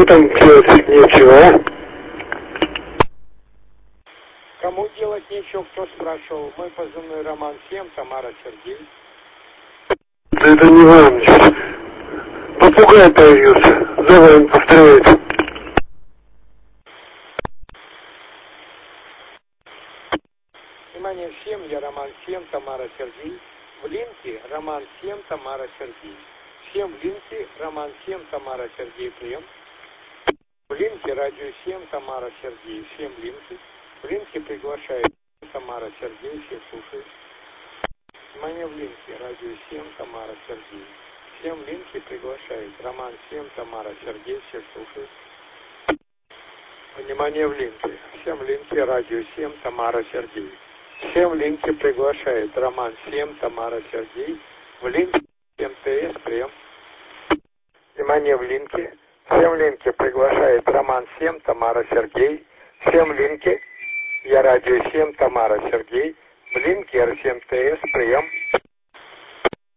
кому там делать нечего, а? Кому делать нечего, кто спрашивал? Мой позывной Роман 7, Тамара Сергей. Да это не вам. Попугай появился. Давай повторяет. Внимание всем, я Роман 7, Тамара Сергей. В линке Роман 7, Тамара Сергей. Всем в линке Роман 7, Тамара Сергей, прием. В линке радио 7, Тамара Сергей. Всем в линке. В линке приглашает Тамара Сергей, все слушают. Внимание в линке радио 7, Тамара Сергей. Всем в линке приглашает Роман 7, Тамара Сергей, все слушают. Внимание в линке. Всем в линке радио 7, Тамара Сергей. Всем в линке приглашает Роман 7, Тамара Сергей. В линке МТС, прием. Внимание в линке. Всем в линке приглашает Роман 7, Тамара Сергей. Всем в линке. Я радио 7, Тамара Сергей. В линке РСМТС, прием.